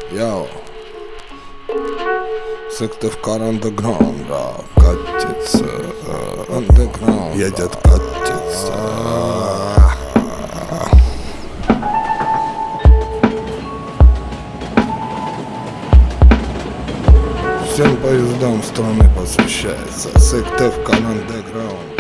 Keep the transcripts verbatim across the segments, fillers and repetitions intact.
Йоу, Сыктывкар андеграунд, да, катится, андеграунд, едет, катится. Всем поездам страны посвящается Сыктывкар андеграунд.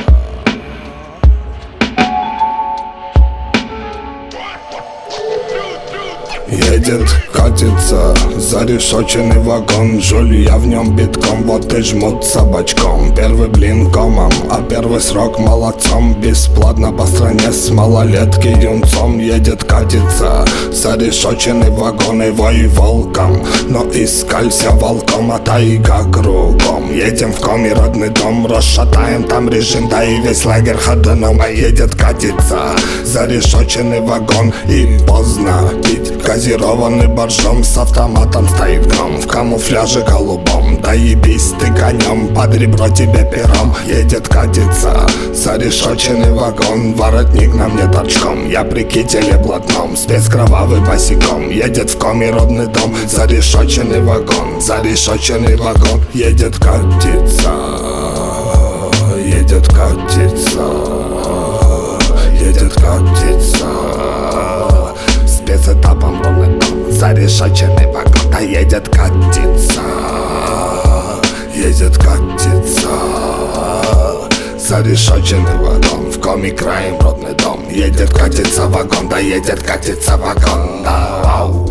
Едет, катится, зарешоченный вагон. Жуль, я в нем битком, вот и жмут собачком. Первый блин комом, а первый срок молодцом. Бесплатно по стране с малолетки юнцом. Едет, катится, зарешоченный вагон. И вой волком, но искалься волком, а тайга кругом. Едем в коми родный дом, расшатаем там режим, да и весь лагерь ходуном. А едет, катится, зарешоченный вагон. И поздно пить газированный боржом, с автоматом стоит гном в камуфляже голубом. Да ебись ты конем, под ребро тебе пером. Едет, катится, зарешоченный вагон. Воротник на мне торчком, я при кителе блатном, спец кровавый босиком. Едет в коми родный дом, зарешоченный вагон. Зарешоченный вагон. Едет, катится, едет, катится, едет, катится. Спецэтапом ровный дом, зарешоченный вагон. Да едет, катится, едет, катится, зарешоченный вагон. В коми краем родный дом. Едет, катится вагон, да едет, катится вагон, да. Ау.